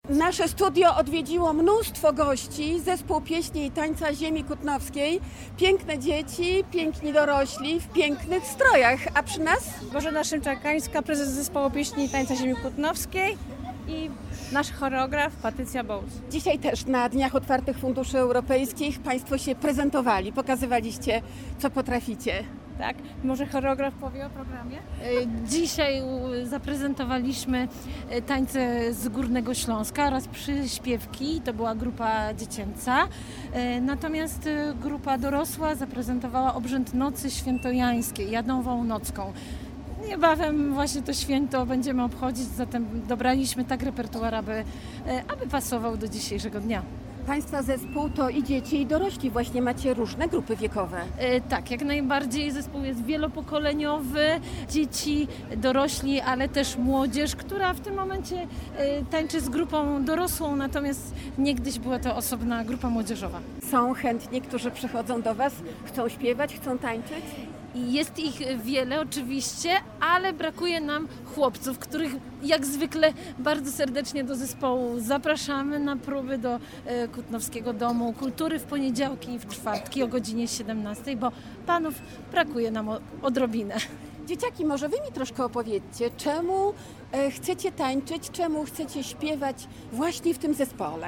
Nasze studio odwiedziło mnóstwo gości, zespół pieśni i tańca ziemi kutnowskiej. Piękne dzieci, piękni dorośli w pięknych strojach. A przy nas? Bożena Szymczakańska, prezes zespołu pieśni i tańca ziemi kutnowskiej i nasz choreograf Patrycja Bołc. Dzisiaj też na Dniach Otwartych Funduszy Europejskich Państwo się prezentowali, pokazywaliście, co potraficie. Tak, może choreograf powie o programie? Dzisiaj zaprezentowaliśmy tańce z Górnego Śląska oraz przyśpiewki, to była grupa dziecięca. Natomiast grupa dorosła zaprezentowała obrzęd Nocy Świętojańskiej, Jadową Nocką. Niebawem właśnie to święto będziemy obchodzić, zatem dobraliśmy tak repertuar, aby pasował do dzisiejszego dnia. Państwa zespół to i dzieci, i dorośli. Właśnie macie różne grupy wiekowe. Tak, jak najbardziej zespół jest wielopokoleniowy, dzieci, dorośli, ale też młodzież, która w tym momencie tańczy z grupą dorosłą, natomiast niegdyś była to osobna grupa młodzieżowa. Są chętni, którzy przychodzą do Was, chcą śpiewać, chcą tańczyć? I jest ich wiele oczywiście, ale brakuje nam chłopców, których jak zwykle bardzo serdecznie do zespołu zapraszamy na próby do Kutnowskiego Domu Kultury w poniedziałki i w czwartki o godzinie 17, bo panów brakuje nam odrobinę. Dzieciaki, może Wy mi troszkę opowiedzcie, czemu chcecie tańczyć, czemu chcecie śpiewać właśnie w tym zespole?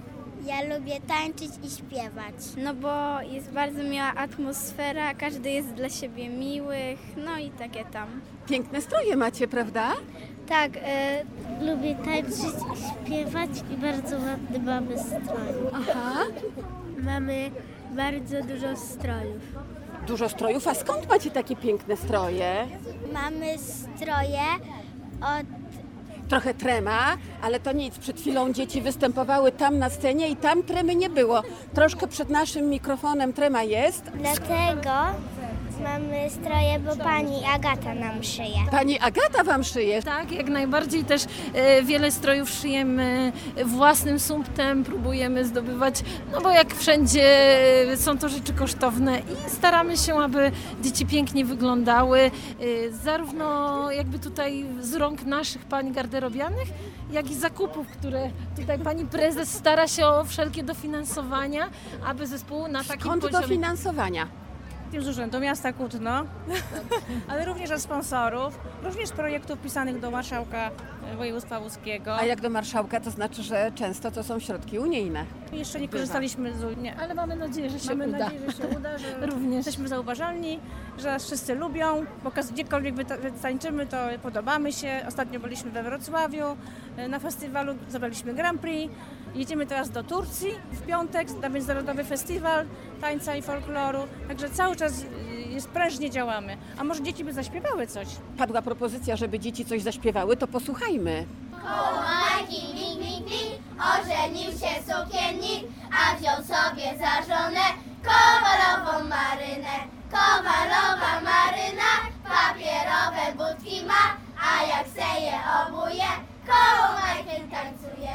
Ja lubię tańczyć i śpiewać. No bo jest bardzo miła atmosfera, każdy jest dla siebie miły, no i takie tam. Piękne stroje macie, prawda? Tak, lubię tańczyć i śpiewać i bardzo ładny mamy strój. Aha. Mamy bardzo dużo strojów. Dużo strojów, a skąd macie takie piękne stroje? Mamy stroje od... Trochę trema, ale to nic. Przed chwilą dzieci występowały tam na scenie i tam tremy nie było. Troszkę przed naszym mikrofonem trema jest. Dlatego mamy stroje, bo pani Agata nam szyje. Pani Agata Wam szyje. Tak, jak najbardziej też wiele strojów szyjemy własnym sumptem, próbujemy zdobywać, no bo jak wszędzie są to rzeczy kosztowne i staramy się, aby dzieci pięknie wyglądały, zarówno jakby tutaj z rąk naszych pań garderobianych, jak i zakupów, które tutaj pani prezes stara się o wszelkie dofinansowania, aby zespół na takim Skąd poziomie... dofinansowania? Z Urzędu Miasta Kutno, ale również od sponsorów, również projektów pisanych do marszałka województwa łódzkiego. A jak do marszałka, to znaczy, że często to są środki unijne. Jeszcze nie korzystaliśmy z Unii, ale mamy nadzieję, że się uda, że Również. jesteśmy zauważalni, że nas wszyscy lubią, bo gdziekolwiek tańczymy, to podobamy się. Ostatnio byliśmy we Wrocławiu, na festiwalu zabraliśmy Grand Prix. Jedziemy teraz do Turcji w piątek na Międzynarodowy Festiwal Tańca i Folkloru, także cały czas prężnie działamy. A może dzieci by zaśpiewały coś? Padła propozycja, żeby dzieci coś zaśpiewały, to posłuchajmy. Koło Majki, ding, ding, ding, ożenił się sukiennik, a wziął sobie za żonę Kowalową Marynę. Kowalowa Maryna papierowe budki ma, a jak se je obuje, koło Majkiem tańcuje.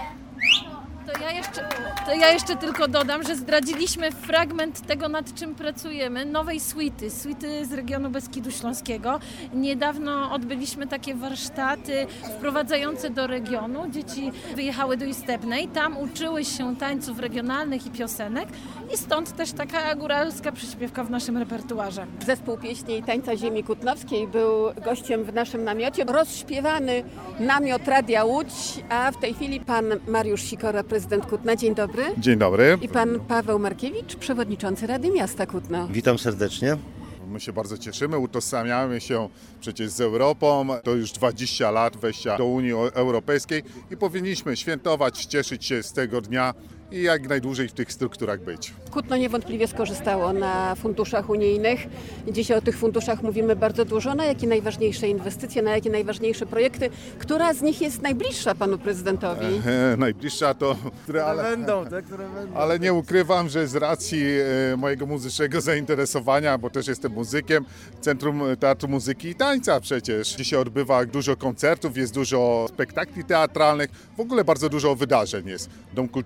To ja jeszcze tylko dodam, że zdradziliśmy fragment tego, nad czym pracujemy, nowej suity z regionu Beskidu Śląskiego. Niedawno odbyliśmy takie warsztaty wprowadzające do regionu. Dzieci wyjechały do Istebnej, tam uczyły się tańców regionalnych i piosenek i stąd też taka góralska przyśpiewka w naszym repertuarze. Zespół pieśni i tańca ziemi kutnowskiej był gościem w naszym namiocie. Rozśpiewany namiot Radia Łódź, a w tej chwili pan Mariusz Sikora, prezydent Kutna. Dzień dobry. Dzień dobry. I pan Paweł Markiewicz, przewodniczący Rady Miasta Kutno. Witam serdecznie. My się bardzo cieszymy, utożsamiamy się przecież z Europą. To już 20 lat wejścia do Unii Europejskiej i powinniśmy świętować, cieszyć się z tego dnia i jak najdłużej w tych strukturach być. Kutno niewątpliwie skorzystało na funduszach unijnych. Dzisiaj o tych funduszach mówimy bardzo dużo. Na jakie najważniejsze inwestycje, na jakie najważniejsze projekty? Która z nich jest najbliższa panu prezydentowi? Najbliższa to, ale nie ukrywam, że z racji mojego muzycznego zainteresowania, bo też jestem muzykiem, Centrum Teatru Muzyki i Tańca przecież. Dzisiaj odbywa dużo koncertów, jest dużo spektakli teatralnych, w ogóle bardzo dużo wydarzeń jest. Dom Kultury,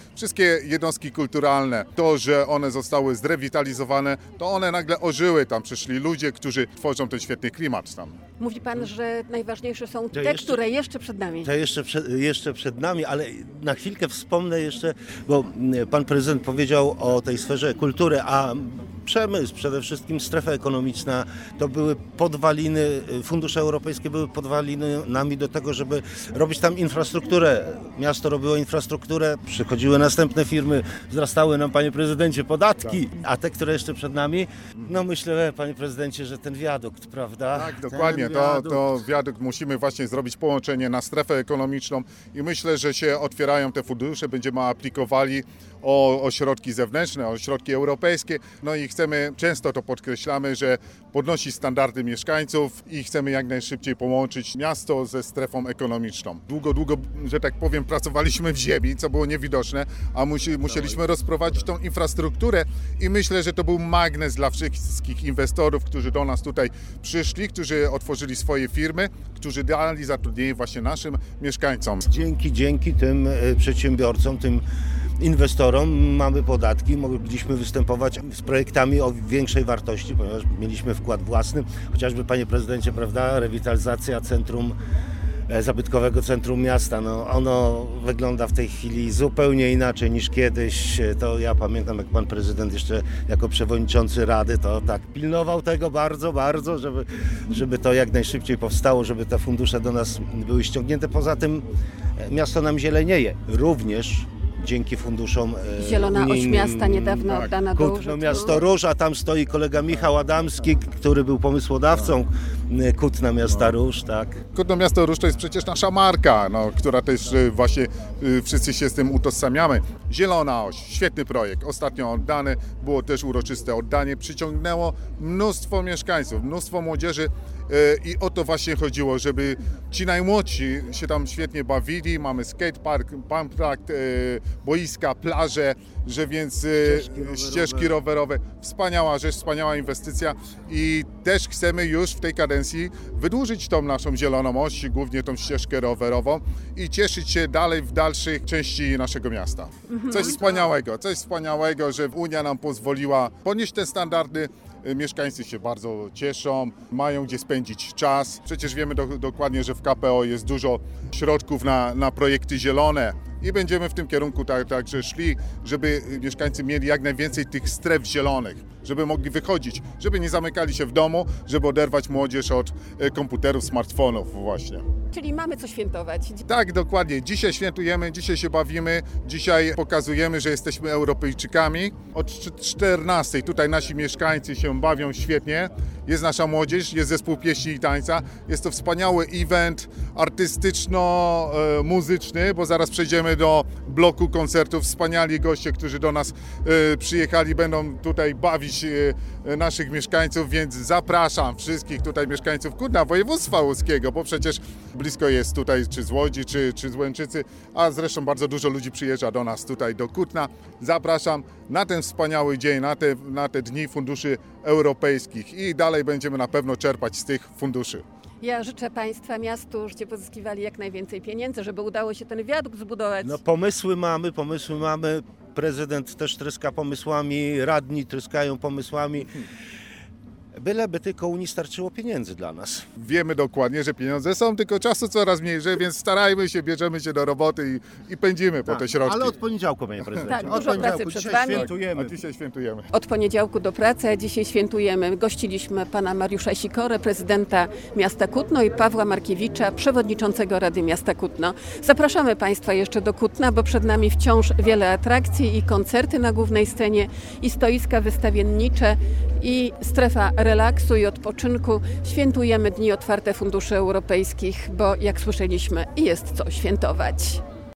wszystkie jednostki kulturalne, to, że one zostały zrewitalizowane, to one nagle ożyły, tam przyszli ludzie, którzy tworzą ten świetny klimat tam. Mówi pan, że najważniejsze są te, jeszcze- które jeszcze przed nami. To jeszcze przed nami, ale na chwilkę wspomnę jeszcze, bo pan prezydent powiedział o tej sferze kultury, a przemysł, przede wszystkim strefa ekonomiczna, to były podwaliny, fundusze europejskie były podwalinami do tego, żeby robić tam infrastrukturę. Miasto robiło infrastrukturę, przychodziły następne firmy, wzrastały nam, panie prezydencie, podatki, a te, które jeszcze przed nami, no myślę, panie prezydencie, że ten wiadukt, prawda? Tak, dokładnie. To wiadukt musimy właśnie zrobić połączenie na strefę ekonomiczną i myślę, że się otwierają te fundusze, będziemy aplikowali o środki zewnętrzne, o środki europejskie. No i chcemy, często to podkreślamy, że podnosi standardy mieszkańców i chcemy jak najszybciej połączyć miasto ze strefą ekonomiczną. Długo, że tak powiem, pracowaliśmy w ziemi, co było niewidoczne, a musieliśmy rozprowadzić tą infrastrukturę i myślę, że to był magnes dla wszystkich inwestorów, którzy do nas tutaj przyszli, którzy otworzyli swoje firmy, którzy dali zatrudnienie właśnie naszym mieszkańcom. Dzięki tym przedsiębiorcom, tym inwestorom mamy podatki, mogliśmy występować z projektami o większej wartości, ponieważ mieliśmy wkład własny, chociażby, panie prezydencie, prawda, rewitalizacja zabytkowego centrum miasta, no ono wygląda w tej chwili zupełnie inaczej niż kiedyś. To ja pamiętam, jak pan prezydent jeszcze jako przewodniczący Rady to tak pilnował tego bardzo, żeby to jak najszybciej powstało, żeby te fundusze do nas były ściągnięte. Poza tym miasto nam zielenieje, również dzięki funduszom Zielona Oś unijnym. Miasta niedawno oddana do Kutno użytku. Miasto Róż, a tam stoi kolega Michał Adamski, który był pomysłodawcą Kutna Miasta Róż, tak. Kutno Miasto Róż to jest przecież nasza marka, która też właśnie wszyscy się z tym utożsamiamy. Zielona Oś, świetny projekt, ostatnio oddany, było też uroczyste oddanie, przyciągnęło mnóstwo mieszkańców, mnóstwo młodzieży i o to właśnie chodziło, żeby ci najmłodsi się tam świetnie bawili. Mamy skatepark, pump track, boiska, plaże, że więc ścieżki rowerowe. Wspaniała rzecz, wspaniała inwestycja i też chcemy już w tej kadencji wydłużyć tą naszą zieloną oś, głównie tą ścieżkę rowerową i cieszyć się dalej w dalszych części naszego miasta. Coś wspaniałego, że Unia nam pozwoliła podnieść te standardy. Mieszkańcy się bardzo cieszą, mają gdzie spędzić czas. Przecież wiemy dokładnie, że w KPO jest dużo środków na projekty zielone i będziemy w tym kierunku także szli, żeby mieszkańcy mieli jak najwięcej tych stref zielonych, żeby mogli wychodzić, żeby nie zamykali się w domu, żeby oderwać młodzież od komputerów, smartfonów właśnie. Czyli mamy co świętować. Tak, dokładnie. Dzisiaj świętujemy, dzisiaj się bawimy, dzisiaj pokazujemy, że jesteśmy Europejczykami. Od 14:00 tutaj nasi mieszkańcy się bawią świetnie. Jest nasza młodzież, jest zespół pieśni i tańca. Jest to wspaniały event artystyczno-muzyczny, bo zaraz przejdziemy do bloku koncertów. Wspaniali goście, którzy do nas przyjechali, będą tutaj bawić naszych mieszkańców, więc zapraszam wszystkich tutaj mieszkańców Kutna, województwa łódzkiego, bo przecież blisko jest tutaj czy z Łodzi, czy z Łęczycy, a zresztą bardzo dużo ludzi przyjeżdża do nas tutaj do Kutna. Zapraszam na ten wspaniały dzień, na te dni funduszy europejskich i dalej będziemy na pewno czerpać z tych funduszy. Ja życzę Państwa, miastu, żebyście pozyskiwali jak najwięcej pieniędzy, żeby udało się ten wiadukt zbudować. No pomysły mamy. Prezydent też tryska pomysłami, radni tryskają pomysłami. Byleby tylko Unii starczyło pieniędzy dla nas. Wiemy dokładnie, że pieniądze są, tylko czasu coraz mniej, więc starajmy się, bierzemy się do roboty i pędzimy po te środki. Ale od poniedziałku, panie prezydencie. Tak, dużo pracy przed wami. Świętujemy. A dzisiaj świętujemy. Od poniedziałku do pracy, a dzisiaj świętujemy. Gościliśmy pana Mariusza Sikorę, prezydenta miasta Kutno i Pawła Markiewicza, przewodniczącego Rady Miasta Kutno. Zapraszamy Państwa jeszcze do Kutna, bo przed nami wciąż wiele atrakcji i koncerty na głównej scenie, i stoiska wystawiennicze, i strefa relaksu i odpoczynku. Świętujemy dni otwarte funduszy europejskich, bo jak słyszeliśmy, jest co świętować.